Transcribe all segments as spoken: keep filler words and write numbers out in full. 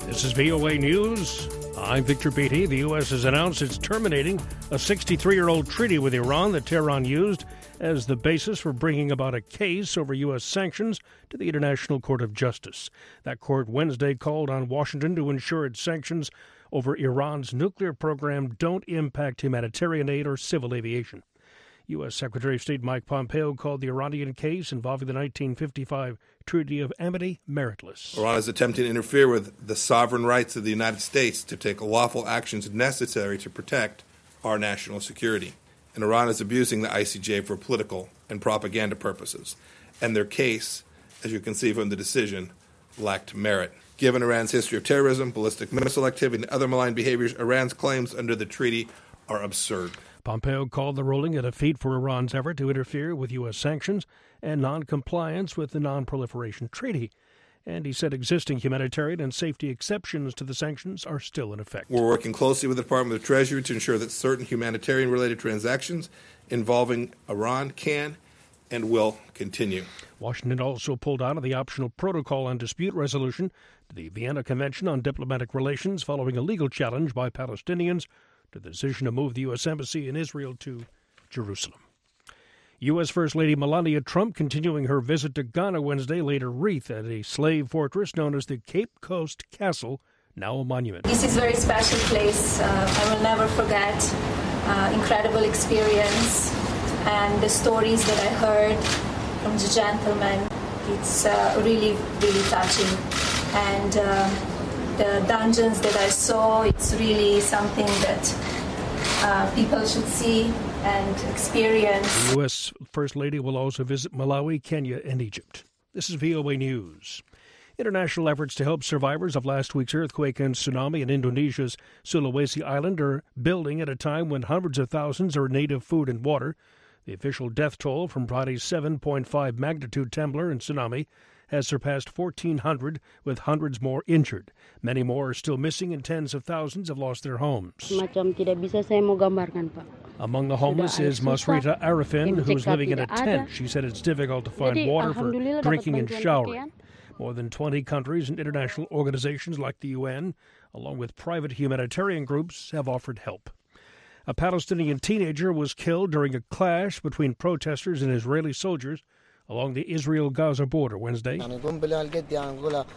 This is V O A News. I'm Victor Beatty. The U S has announced it's terminating a sixty-three-year-old treaty with Iran that Tehran used as the basis for bringing about a case over U S sanctions to the International Court of Justice. That court Wednesday called on Washington to ensure its sanctions over Iran's nuclear program don't impact humanitarian aid or civil aviation. U S. Secretary of State Mike Pompeo called the Iranian case involving the nineteen fifty-five Treaty of Amity meritless. Iran is attempting to interfere with the sovereign rights of the United States to take lawful actions necessary to protect our national security. And Iran is abusing the I C J for political and propaganda purposes. And their case, as you can see from the decision, lacked merit. Given Iran's history of terrorism, ballistic missile activity, and other malign behaviors, Iran's claims under the treaty are absurd. Pompeo called the ruling a defeat for Iran's effort to interfere with U S sanctions and noncompliance with the Non-Proliferation Treaty. And he said existing humanitarian and safety exceptions to the sanctions are still in effect. We're working closely with the Department of the Treasury to ensure that certain humanitarian-related transactions involving Iran can and will continue. Washington also pulled out of the optional protocol on dispute resolution to the Vienna Convention on Diplomatic Relations following a legal challenge by Palestinians to the decision to move the U S. Embassy in Israel to Jerusalem. U S. First Lady Melania Trump, continuing her visit to Ghana Wednesday, laid a wreath at a slave fortress known as the Cape Coast Castle, now a monument. This is a very special place. Uh, I will never forget. Uh, incredible experience. And the stories that I heard from the gentleman, it's uh, really, really touching. And uh, the dungeons that I saw, it's really something that uh, people should see and experience. The U S. First Lady will also visit Malawi, Kenya, and Egypt. This is V O A News. International efforts to help survivors of last week's earthquake and tsunami in Indonesia's Sulawesi Island are building at a time when hundreds of thousands are in need of food and water. The official death toll from Friday's seven point five magnitude trembler and tsunami has surpassed fourteen hundred, with hundreds more injured. Many more are still missing, and tens of thousands have lost their homes. Among the homeless is Masrita Arifin, who's living in a tent. She said it's difficult to find water for drinking and showering. More than twenty countries and international organizations like the U N, along with private humanitarian groups, have offered help. A Palestinian teenager was killed during a clash between protesters and Israeli soldiers along the Israel-Gaza border Wednesday. Paramedic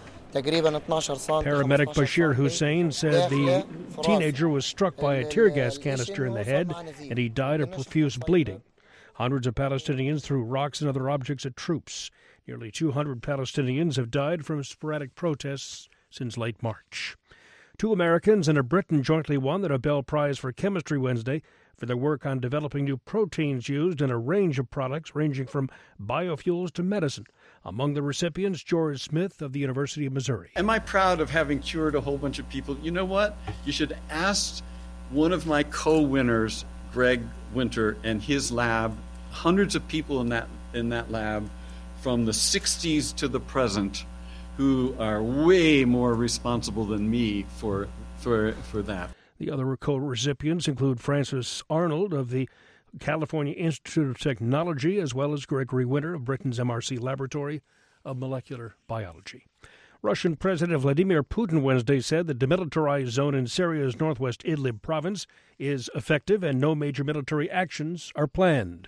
Bashir Hussein said the teenager was struck by a tear gas canister in the head and he died of profuse bleeding. Hundreds of Palestinians threw rocks and other objects at troops. Nearly two hundred Palestinians have died from sporadic protests since late March. Two Americans and a Briton jointly won the Nobel Prize for Chemistry Wednesday for their work on developing new proteins used in a range of products ranging from biofuels to medicine. Among the recipients, George Smith of the University of Missouri. Am I proud of having cured a whole bunch of people? You know what? You should ask one of my co-winners, Greg Winter, and his lab, hundreds of people in that in that lab from the sixties to the present who are way more responsible than me for for for that. The other co-recipients include Francis Arnold of the California Institute of Technology, as well as Gregory Winter of Britain's M R C Laboratory of Molecular Biology. Russian President Vladimir Putin Wednesday said the demilitarized zone in Syria's northwest Idlib province is effective and no major military actions are planned.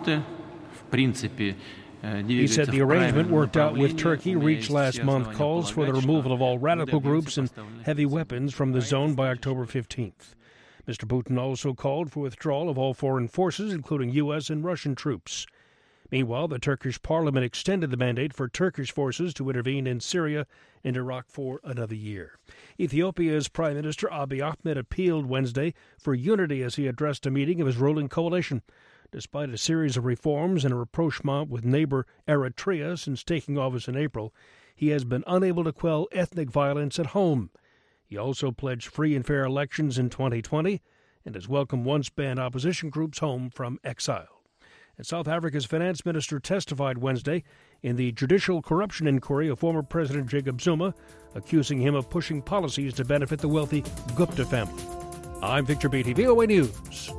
He said the arrangement worked out with Turkey reached last month calls for the removal of all radical groups and heavy weapons from the zone by October fifteenth. Mister Putin also called for withdrawal of all foreign forces, including U S and Russian troops. Meanwhile, the Turkish parliament extended the mandate for Turkish forces to intervene in Syria and Iraq for another year. Ethiopia's Prime Minister Abiy Ahmed appealed Wednesday for unity as he addressed a meeting of his ruling coalition. Despite a series of reforms and a rapprochement with neighbor Eritrea since taking office in April, he has been unable to quell ethnic violence at home. He also pledged free and fair elections in twenty twenty and has welcomed once-banned opposition groups home from exile. And South Africa's finance minister testified Wednesday in the judicial corruption inquiry of former President Jacob Zuma, accusing him of pushing policies to benefit the wealthy Gupta family. I'm Victor Beatty, V O A News.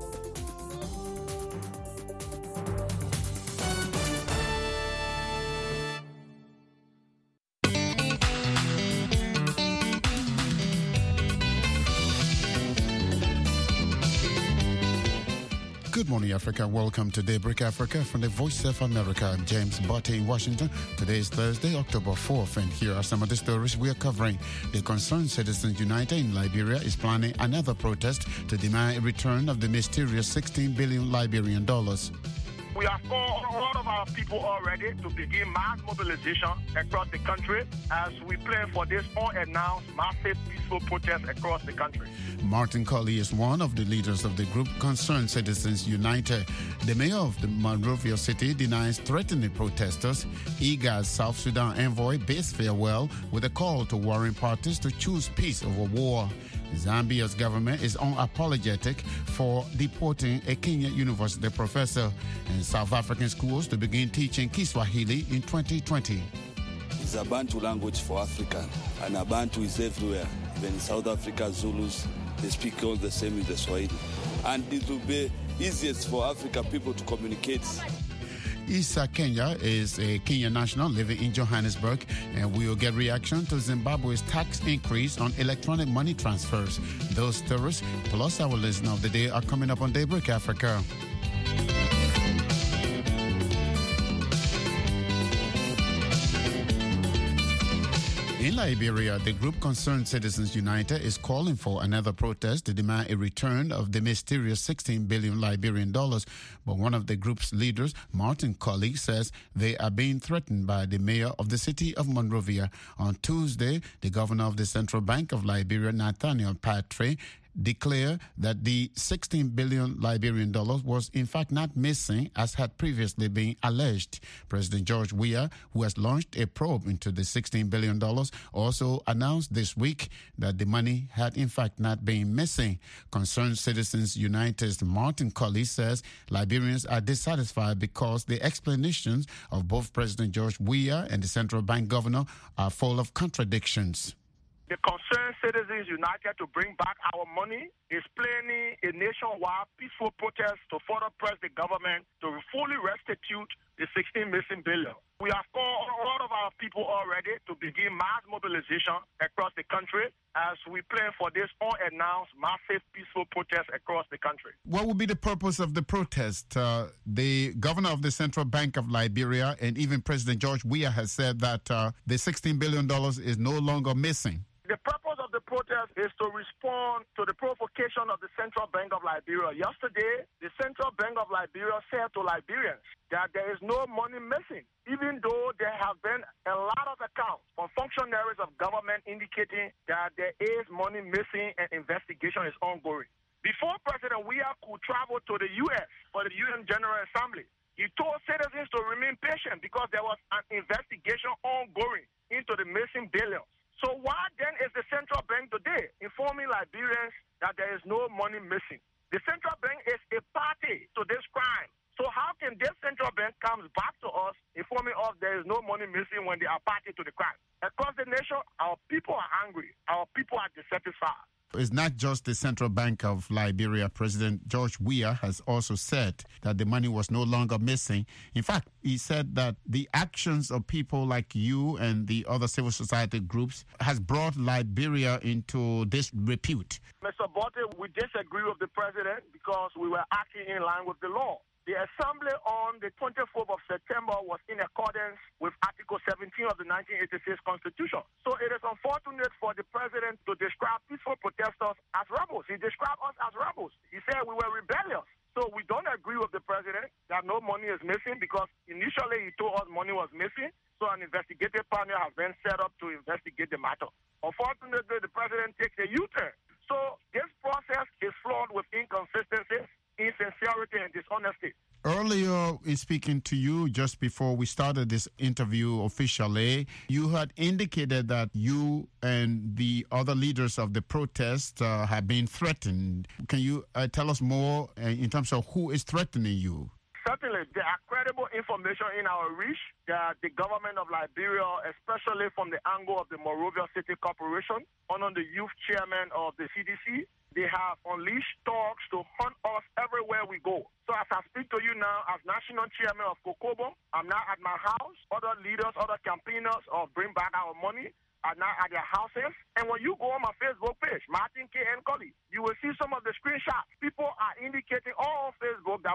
Good morning, Africa. Welcome to Daybreak Africa from the Voice of America. I'm James Botte in Washington. Today is Thursday, October fourth, and here are some of the stories we are covering. The Concerned Citizens United in Liberia is planning another protest to demand a return of the mysterious sixteen billion Liberian dollars. We have called a lot of our people already to begin mass mobilization across the country as we plan for this unannounced massive peaceful protest across the country. Martin Colley is one of the leaders of the group Concerned Citizens United. The mayor of the Monrovia city denies threatening protesters. I G A D's South Sudan envoy bids farewell with a call to warring parties to choose peace over war. Zambia's government is unapologetic for deporting a Kenya University professor, and South African schools to begin teaching Kiswahili in twenty twenty. It's a Bantu language for Africa, and a Bantu is everywhere. Even in South Africa, Zulus, they speak all the same with the Swahili. And it will be easiest for Africa people to communicate. Issa Kenya is a Kenyan national living in Johannesburg, and we will get reaction to Zimbabwe's tax increase on electronic money transfers. Those stories, plus our listener of the day, are coming up on Daybreak Africa. In Liberia, the group Concerned Citizens United is calling for another protest to demand a return of the mysterious sixteen billion Liberian dollars. But one of the group's leaders, Martin Colley, says they are being threatened by the mayor of the city of Monrovia. On Tuesday, the governor of the Central Bank of Liberia, Nathaniel Patre, declare that the sixteen billion Liberian dollars was in fact not missing as had previously been alleged. President George Weah, who has launched a probe into the sixteen billion dollars, also announced this week that the money had in fact not been missing. Concerned Citizens United's Martin Colley says Liberians are dissatisfied because the explanations of both President George Weah and the central bank governor are full of contradictions. The Concerned Citizens United to bring back our money is planning a nationwide peaceful protest to further press the government to fully restitute the sixteen missing billion. We have called a lot of our people already to begin mass mobilization across the country as we plan for this unannounced massive peaceful protest across the country. What would be the purpose of the protest? Uh, the governor of the Central Bank of Liberia and even President George Weah has said that uh, the sixteen billion dollars is no longer missing. The purpose of the protest is to respond to the provocation of the Central Bank of Liberia. Yesterday, the Central Bank of Liberia said to Liberians that there is no money missing, even though there have been a lot of accounts from functionaries of government indicating that there is money missing and investigation is ongoing. Before President Weah could travel to the U S for the U N General Assembly, he told citizens to remain patient because there was an investigation ongoing into the missing billions. So why then is the central bank today informing Liberians that there is no money missing? The central bank is a party to this crime. So how can this central bank come back to us informing us there is no money missing when they are party to the crime? Across the nation, our people are angry. Our people are dissatisfied. It's not just the Central Bank of Liberia. President George Weah has also said that the money was no longer missing. In fact, he said that the actions of people like you and the other civil society groups has brought Liberia into disrepute. Mister Botte, we disagree with the president because we were acting in line with the law. The assembly on the twenty-fourth of September was in accordance with Article seventeen of the nineteen eighty-six Constitution. So it is unfortunate for the president to describe peaceful protesters as rebels. He described us as rebels. He said we were rebellious. So we don't agree with the president that no money is missing because initially he told us money was missing. So an investigative panel has been set up to investigate the matter. Unfortunately, the president takes a U-turn. So this process is flawed with inconsistencies, insincerity, and dishonesty. Earlier in speaking to you, just before we started this interview officially, you had indicated that you and the other leaders of the protest uh, have been threatened. Can you uh, tell us more uh, in terms of who is threatening you? Certainly, there are credible information in our reach that the government of Liberia, especially from the angle of the Monrovia City Corporation, under the youth chairman of the C D C, they have unleashed dogs to hunt us everywhere we go. So as I speak to you now, as national chairman of COCOBO, I'm now at my house. Other leaders, other campaigners of Bring Back Our Money are now at their houses. And when you go on my Facebook page, Martin K. and Colley, you will see some of the screenshots. People are indicating all on Facebook that we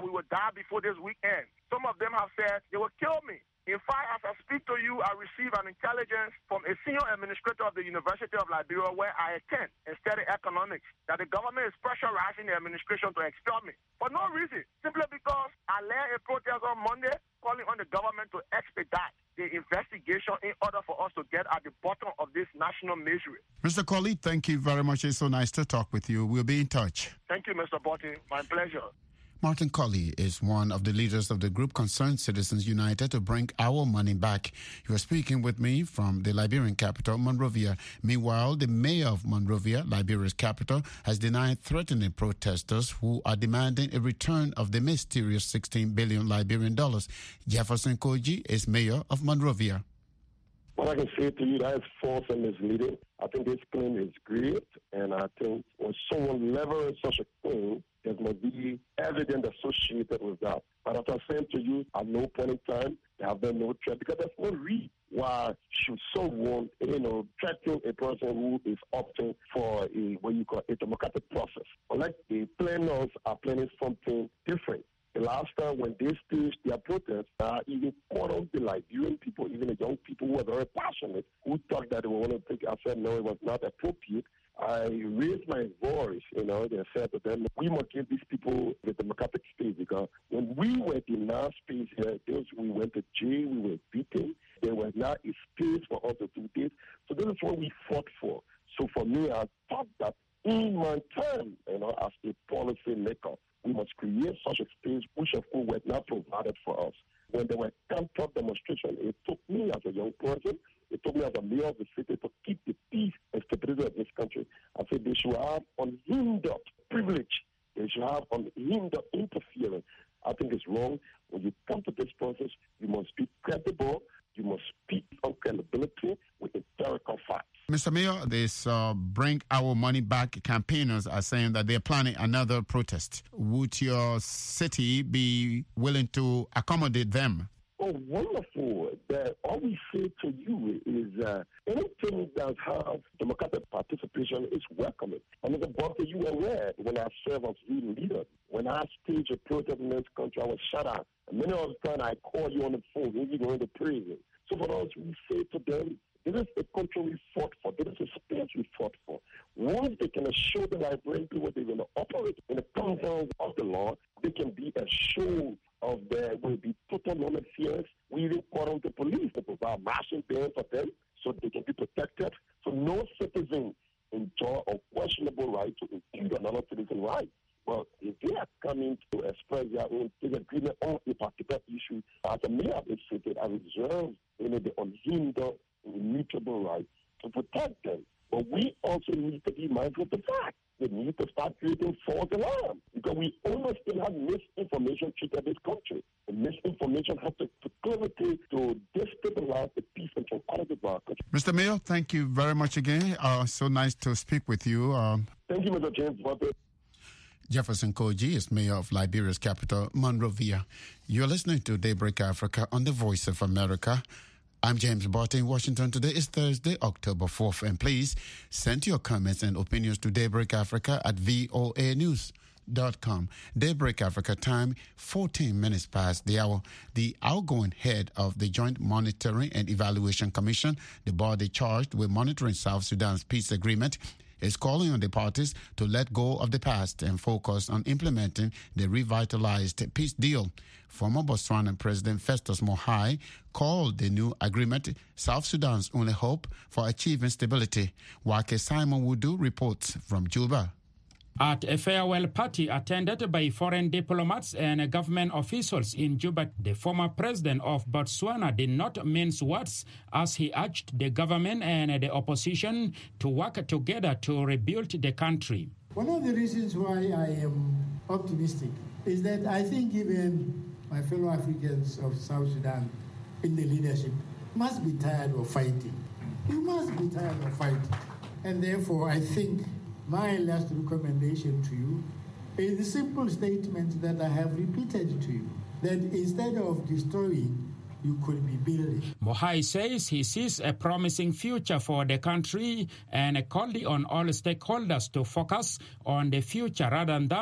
we will die before this weekend. Some of them have said they will kill me. In fact, as I speak to you, I receive an intelligence from a senior administrator of the University of Liberia where I attend and study economics that the government is pressurizing the administration to expel me. For no reason, simply because I led a protest on Monday calling on the government to expedite the investigation in order for us to get at the bottom of this national misery. Mister Colley, thank you very much. It's so nice to talk with you. We'll be in touch. Thank you, Mister Botti. My pleasure. Martin Colley is one of the leaders of the group Concerned Citizens United to Bring Our Money Back. He was speaking with me from the Liberian capital, Monrovia. Meanwhile, the mayor of Monrovia, Liberia's capital, has denied threatening protesters who are demanding a return of the mysterious sixteen billion Liberian dollars. Jefferson Koji is mayor of Monrovia. What I can say to you, that is false and misleading. I think this claim is great, and I think when someone levers such a claim, there must be evidence associated with that. But as I said to you, at no point in time, there have been no threat, because there's no reason why should someone, you know, threaten a person who is opting for a, what you call a democratic process. Unlike the planners are planning something different. The last time when they staged their protests, uh, even caught on the Liberian people, even the young people who were very passionate, who thought that they were going to take, I said, no, it was not appropriate. I raised my voice, you know, they said to them, we must give these people the democratic space, because when we were denied space here, those, we went to jail, we were beaten, there was not a space for us to do this. So this is what we fought for. So for me, I thought that in my time, you know, as a policy maker, we must create such a space which of course was not provided for us. When there were counter demonstrations, it took me as a young person, it took me as a mayor of the city to keep the peace and stability of this country. I said they should have unhindered privilege. They should have unhindered interference. I think it's wrong. When you come to this process, you must be credible. You must speak on credibility with empirical facts. Mister Mayor, this uh, Bring Our Money Back campaigners are saying that they're planning another protest. Would your city be willing to accommodate them? Oh, wonderful. The, all we say to you is uh, anything that has democratic participation is welcome. And as a brother, you were aware when I serve as youth leader, when I stage a protest in this country, I was shut out. And many of the time I call you on the phone, maybe going to prison. So for us, we say to them, this is a country we fought for. This is a space we fought for. Once they can assure the Liberian people they're going to operate in the confines of the law, they can be assured of there will be total non-interference. We even call on the police to provide marching bands for them so they can be protected. So no citizen enjoy a questionable right to impede another citizen's right. Well, if they are coming to express their own disagreement on a particular issue, as a mayor of the city, I reserve you know, the unhindered, immutable right to protect them. But we also need to be mindful of the fact that we need to start creating false alarm, because we almost still have misinformation treated this country. And misinformation has to, to clarity to destabilize the peace and tranquility of our country. Mister Mayor, thank you very much again. Uh, so nice to speak with you. Um, thank you, Mister James Botti. Jefferson Koji is mayor of Liberia's capital, Monrovia. You're listening to Daybreak Africa on the Voice of America. I'm James Botti in Washington. Today is Thursday, October fourth. And please send your comments and opinions to Daybreak Africa at voa news dot com. Daybreak Africa time, fourteen minutes past the hour. The outgoing head of the Joint Monitoring and Evaluation Commission, the body charged with monitoring South Sudan's peace agreement, is calling on the parties to let go of the past and focus on implementing the revitalized peace deal. Former Botswana President Festus Mogae called the new agreement South Sudan's only hope for achieving stability. Wake Simon Wudu reports from Juba. At a farewell party attended by foreign diplomats and government officials in Juba, the former president of Botswana did not mince words as he urged the government and the opposition to work together to rebuild the country. One of the reasons why I am optimistic is that I think even my fellow Africans of South Sudan in the leadership must be tired of fighting. You must be tired of fighting. And therefore, I think my last recommendation to you is the simple statement that I have repeated to you, that instead of destroying, you could be building. Mogae says he sees a promising future for the country and called on all stakeholders to focus on the future rather than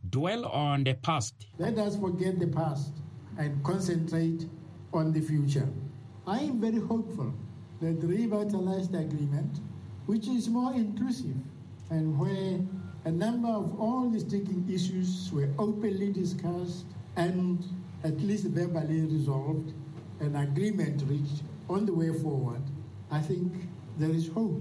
dwell on the past. Let us forget the past and concentrate on the future. I am very hopeful that the revitalized agreement, which is more inclusive and where a number of all the sticking issues were openly discussed and at least verbally resolved, an agreement reached on the way forward, I think there is hope.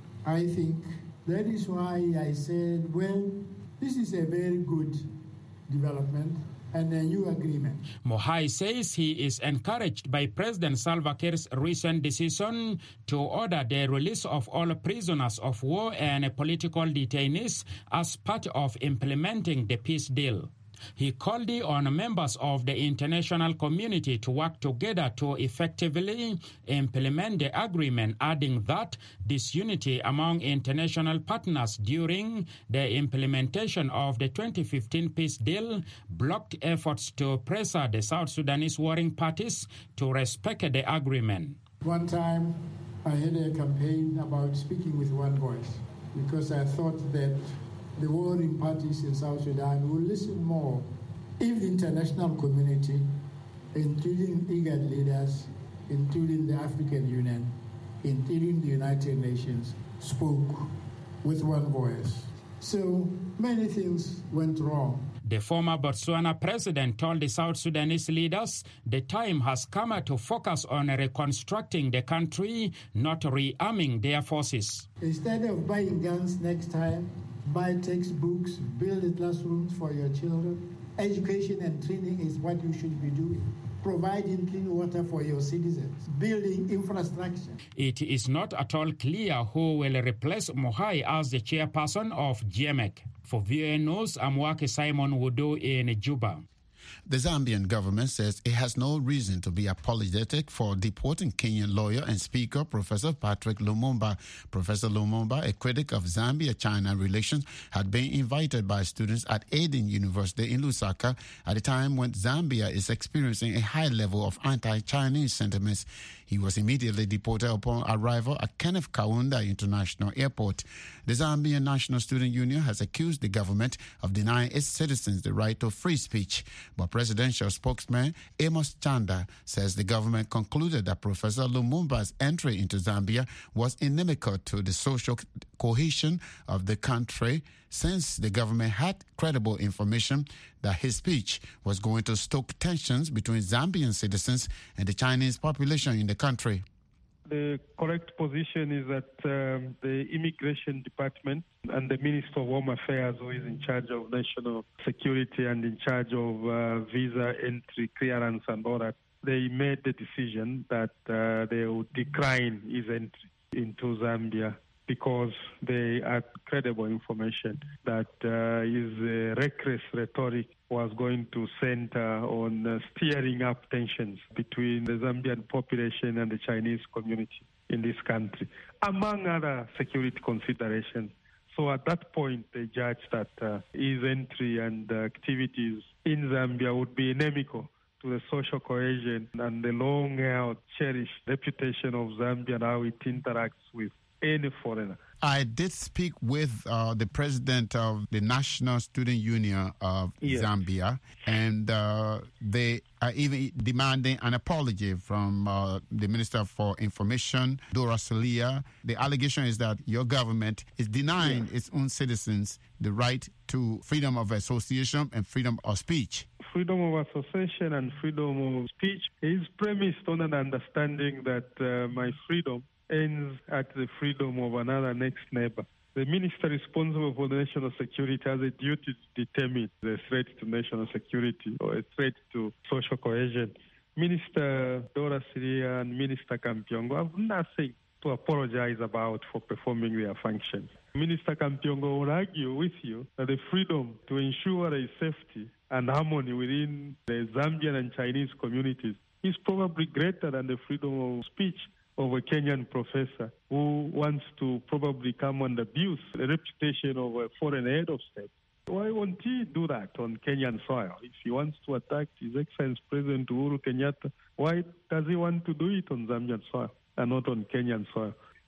I think that is why I said, well, this is a very good development and a new agreement. Mohai says he is encouraged by President Salva Kiir's recent decision to order the release of all prisoners of war and political detainees as part of implementing the peace deal. He called on members of the international community to work together to effectively implement the agreement, adding that disunity among international partners during the implementation of the twenty fifteen peace deal blocked efforts to pressure the South Sudanese warring parties to respect the agreement. One time I had a campaign about speaking with one voice because I thought that the warring parties in South Sudan will listen more if the international community, including IGAD leaders, including the African Union, including the United Nations, spoke with one voice. So many things went wrong. The former Botswana president told the South Sudanese leaders the time has come to focus on reconstructing the country, not rearming their forces. Instead of buying guns next time, buy textbooks, build classrooms for your children. Education and training is what you should be doing. Providing clean water for your citizens, building infrastructure. It is not at all clear who will replace Mohai as the chairperson of G M E C. For V O A News, I'm Wake Simon Wudu in Juba. The Zambian government says it has no reason to be apologetic for deporting Kenyan lawyer and speaker Professor Patrick Lumumba. Professor Lumumba, a critic of Zambia-China relations, had been invited by students at Aden University in Lusaka at a time when Zambia is experiencing a high level of anti-Chinese sentiments. He was immediately deported upon arrival at Kenneth Kaunda International Airport. The Zambian National Student Union has accused the government of denying its citizens the right to free speech. But presidential spokesman Amos Chanda says the government concluded that Professor Lumumba's entry into Zambia was inimical to the social cohesion of the country, since the government had credible information that his speech was going to stoke tensions between Zambian citizens and the Chinese population in the country. The correct position is that um, the Immigration Department and the Minister of Home Affairs, who is in charge of national security and in charge of uh, visa entry clearance and all that, they made the decision that uh, they would decline his entry into Zambia because they had credible information that uh, his uh, reckless rhetoric was going to center on uh, stirring up tensions between the Zambian population and the Chinese community in this country, among other security considerations. So at that point, they judged that uh, his entry and uh, activities in Zambia would be inimical to the social cohesion and the long-held, cherished reputation of Zambia and how it interacts with any foreigner. I did speak with uh, the president of the National Student Union of yes. Zambia, and uh, they are even demanding an apology from uh, the Minister for Information, Dora Salia. The allegation is that your government is denying yes. its own citizens the right to freedom of association and freedom of speech. Freedom of association and freedom of speech is premised on an understanding that uh, my freedom ends at the freedom of another next neighbor. The minister responsible for national security has a duty to determine the threat to national security or a threat to social cohesion. Minister Dora Siria and Minister Kampiongo have nothing to apologize about for performing their functions. Minister Kampiongo will argue with you that the freedom to ensure a safety and harmony within the Zambian and Chinese communities is probably greater than the freedom of speech of a Kenyan professor who wants to probably come and abuse the reputation of a foreign head of state. Why won't he do that on Kenyan soil? If he wants to attack His Excellency President Uhuru Kenyatta, why does he want to do it on Zambian soil and not on Kenyan soil?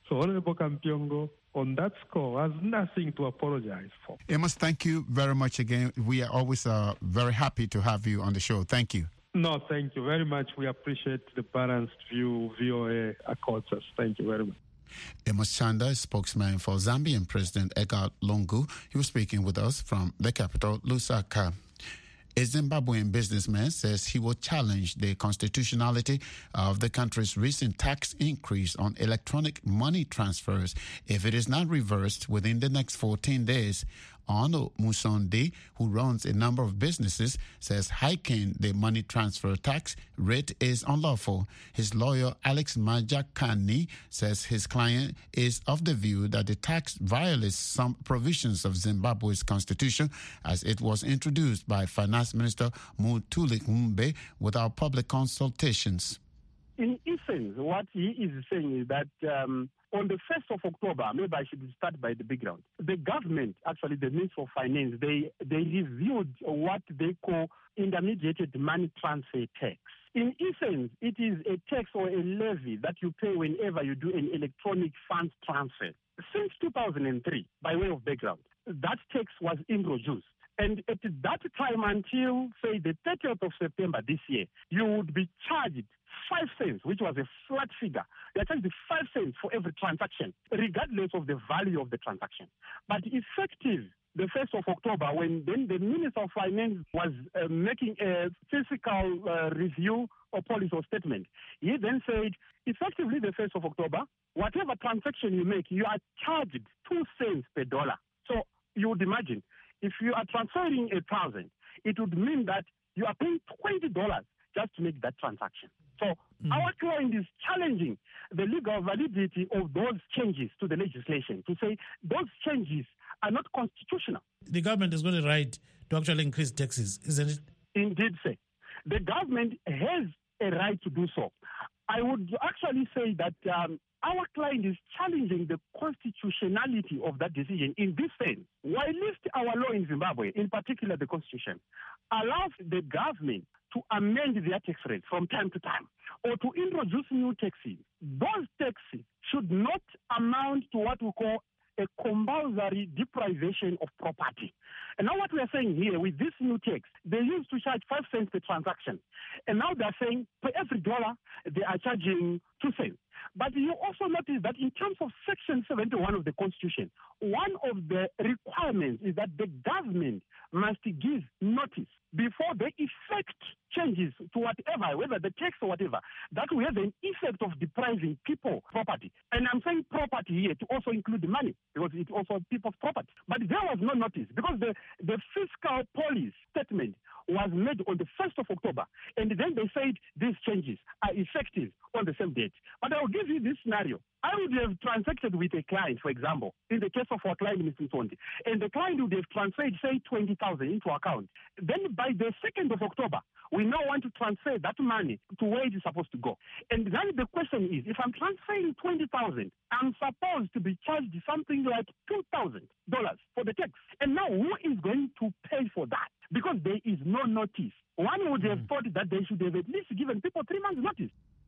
So Honorable Kampiongo, on that score, has nothing to apologize for. Amos, thank you very much again. We are always uh, very happy to have you on the show. Thank you. No, thank you very much. We appreciate the balanced view V O A accords us. Thank you very much. Amos Chanda, spokesman for Zambian President Edgar Lungu, he was speaking with us from the capital, Lusaka. A Zimbabwean businessman says he will challenge the constitutionality of the country's recent tax increase on electronic money transfers if it is not reversed within the next fourteen days. Arno Musonde, who runs a number of businesses, says hiking the money transfer tax rate is unlawful. His lawyer, Alex Majakani, says his client is of the view that the tax violates some provisions of Zimbabwe's constitution as it was introduced by Finance Minister Mutuli Ngumbe without public consultations. In essence, what he is saying is that um, on the first of October, maybe I should start by the background. The government, actually the Ministry of Finance, they, they reviewed what they call intermediated money transfer tax. In essence, it is a tax or a levy that you pay whenever you do an electronic funds transfer. Since two thousand three, by way of background, that tax was introduced. And at that time until, say, the thirtieth of September this year, you would be charged five cents, which was a flat figure. They charged five cents for every transaction, regardless of the value of the transaction. But effective the first of October, when then the Minister of Finance was uh, making a fiscal uh, review or policy or statement, he then said, effectively the first of October, whatever transaction you make, you are charged two cents per dollar. So you would imagine, if you are transferring a thousand, it would mean that you are paying twenty dollars just to make that transaction. So mm. our client is challenging the legal validity of those changes to the legislation to say those changes are not constitutional. The government is going to right to actually increase taxes, isn't it? Indeed, sir. The government has a right to do so. I would actually say that um, our client is challenging the constitutionality of that decision in this sense. While least our law in Zimbabwe, in particular the Constitution, allows the government to amend their tax rates from time to time or to introduce new taxes, those taxes should not amount to what we call a compulsory deprivation of property. And now what we are saying here with this new tax, they used to charge five cents per transaction. And now they are saying for every dollar, they are charging two cents. But you also notice that in terms of Section seventy-one of the Constitution, one of the requirements is that the government must give notice before they effect changes to whatever, whether the tax or whatever, that will have an effect of depriving people property. And I'm saying property here to also include the money, because it's also people's property. But there was no notice, because the, the fiscal policy statement was made on the first of October, and then they said these changes are effective on the same date. But I'll give you this scenario. I would have transacted with a client, for example, in the case of our client, Mister Ntondi, and the client would have transferred, say, twenty thousand into account. Then by the second of October, we now want to transfer that money to where it is supposed to go. And then the question is, if I'm transferring twenty thousand, I'm supposed to be charged something like two thousand dollars for the tax. And now who is going to pay for that? Because there is no notice. One would have thought that they should have at least given people three months' notice.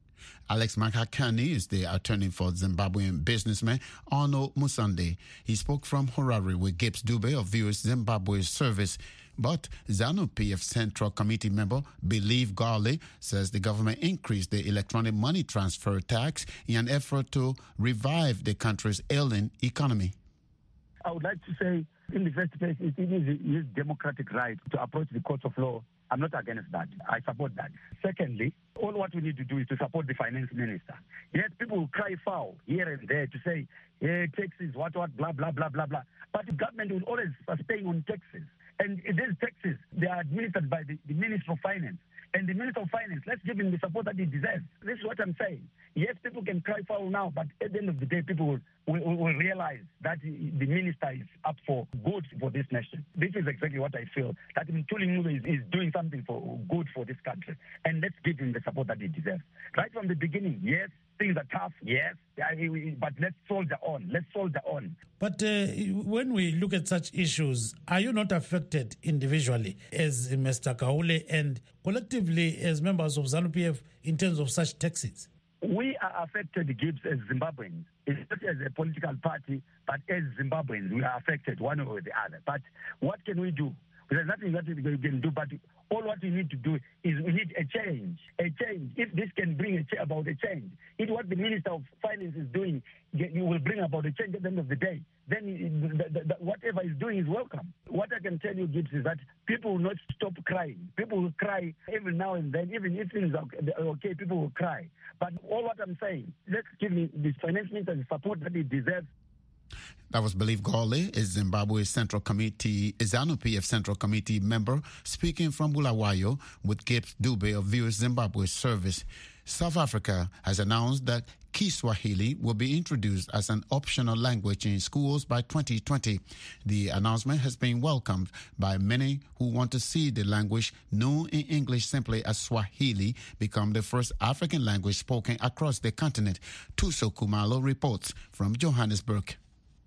Alex Makakani is the attorney for Zimbabwean businessman Arno Musonde. He spoke from Harare with Gibbs Dube of V O A's Zimbabwe service. But ZANU-P F Central Committee member Believe Garley says the government increased the electronic money transfer tax in an effort to revive the country's ailing economy. I would like to say, in the first place, it is his democratic right to approach the courts of law. I'm not against that. I support that. Secondly, all what we need to do is to support the finance minister. Yet people will cry foul here and there to say, hey, taxes, what, what, blah, blah, blah, blah, blah. But the government will always sustain on taxes. And these taxes, they are administered by the, the Minister of Finance. And the Minister of Finance, let's give him the support that he deserves. This is what I'm saying. Yes, people can cry foul now, but at the end of the day, people will, will, will realize that the minister is up for good for this nation. This is exactly what I feel, that Mutuli Ngumbe is, is doing something for good for this country. And let's give him the support that he deserves. Right from the beginning, yes, things are tough, yes, but let's soldier on. Let's soldier on. But uh, when we look at such issues, are you not affected individually as Mister Kaule and collectively as members of ZANU-P F in terms of such taxes? We are affected, Gibbs, as Zimbabweans. It's not as a political party, but as Zimbabweans, we are affected one way or the other. But what can we do? There's nothing that we can do, but all what we need to do is we need a change. A change. If this can bring a ch- about a change, if what the Minister of Finance is doing, you will bring about a change at the end of the day, then the, the, the, whatever he's doing is welcome. What I can tell you, Gibbs, is that people will not stop crying. People will cry every now and then. Even if things are okay, people will cry. But all what I'm saying, let's give the finance minister the support that he deserves. That was Believe Gawley, a Zimbabwe Central Committee, a ZANU-P F Central Committee member, speaking from Bulawayo with Gibbs Dube of Viewers Zimbabwe Service. South Africa has announced that Kiswahili will be introduced as an optional language in schools by twenty twenty. The announcement has been welcomed by many who want to see the language known in English simply as Swahili become the first African language spoken across the continent. Tuso Kumalo reports from Johannesburg.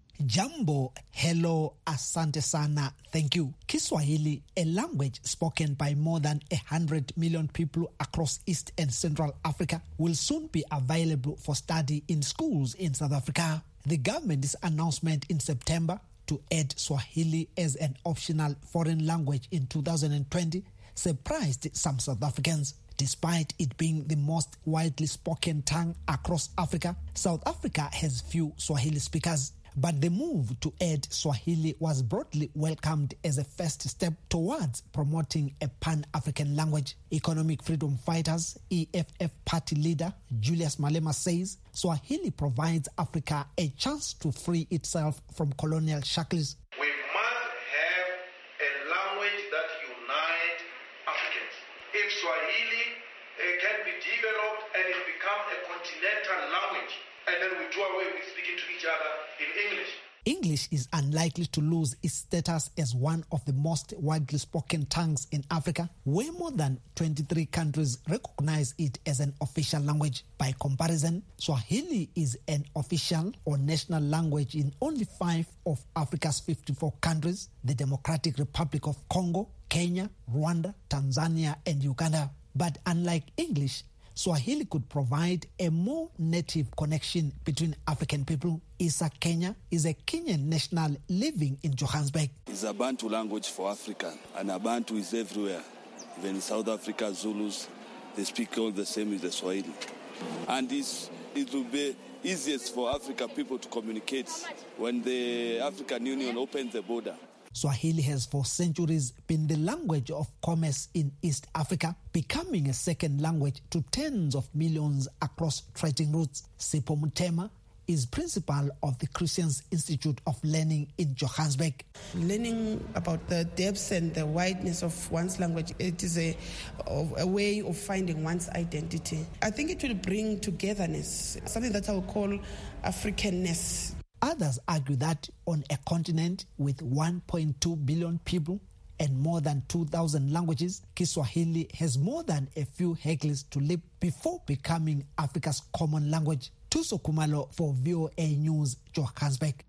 Jambo, hello, asante sana, thank you. Kiswahili, a language spoken by more than one hundred million people across East and Central Africa, will soon be available for study in schools in South Africa. The government's announcement in September to add Swahili as an optional foreign language in two thousand twenty surprised some South Africans. Despite it being the most widely spoken tongue across Africa, South Africa has few Swahili speakers. But the move to add Swahili was broadly welcomed as a first step towards promoting a pan-African language. Economic Freedom Fighters, E F F party leader Julius Malema says Swahili provides Africa a chance to free itself from colonial shackles. We must have a language that unites Africans. If Swahili uh, can be developed and it becomes a continental language, and then we do away with speaking to each other in English. English is unlikely to lose its status as one of the most widely spoken tongues in Africa, where more than twenty-three countries recognize it as an official language. By comparison, Swahili is an official or national language in only five of Africa's fifty-four countries: the Democratic Republic of Congo, Kenya, Rwanda, Tanzania, and Uganda. But unlike English, Swahili could provide a more native connection between African people. Isa Kenya is a Kenyan national living in Johannesburg. It's a Bantu language for Africa, and a Bantu is everywhere. Even in South Africa, Zulus, they speak all the same as the Swahili. And it's, it will be easiest for Africa people to communicate when the African Union opens the border. Swahili has for centuries been the language of commerce in East Africa, becoming a second language to tens of millions across trading routes. Sipho Mutema is principal of the Christians Institute of Learning in Johannesburg. Learning about the depths and the wideness of one's language, it is a, a way of finding one's identity. I think it will bring togetherness, something that I would call Africanness. Others argue that on a continent with one point two billion people and more than two thousand languages, Kiswahili has more than a few hurdles to leap before becoming Africa's common language. Tuso Kumalo for V O A News, Johannesburg.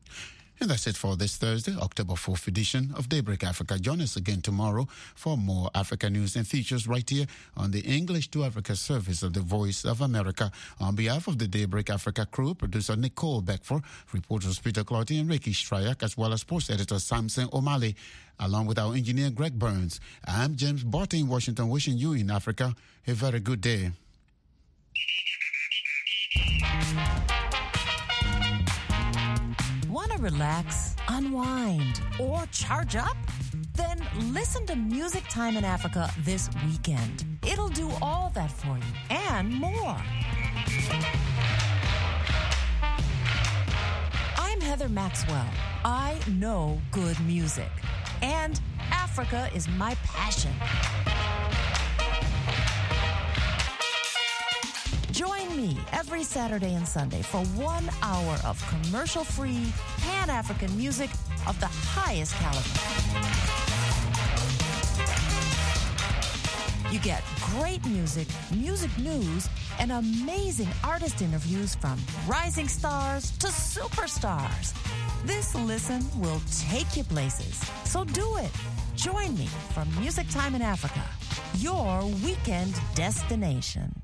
And that's it for this Thursday, October fourth edition of Daybreak Africa. Join us again tomorrow for more Africa news and features right here on the English to Africa service of the Voice of America. On behalf of the Daybreak Africa crew, producer Nicole Beckford, reporters Peter Clotty and Ricky Stryak, as well as sports editor Samson O'Malley, along with our engineer Greg Burns. I'm James Barton in Washington, wishing you in Africa a very good day. Want to relax, unwind, or charge up? Then listen to Music Time in Africa this weekend. It'll do all that for you and more. I'm Heather Maxwell. I know good music, and Africa is my passion. Join me every Saturday and Sunday for one hour of commercial-free, Pan-African music of the highest caliber. You get great music, music news, and amazing artist interviews from rising stars to superstars. This listen will take you places, so do it. Join me for Music Time in Africa, your weekend destination.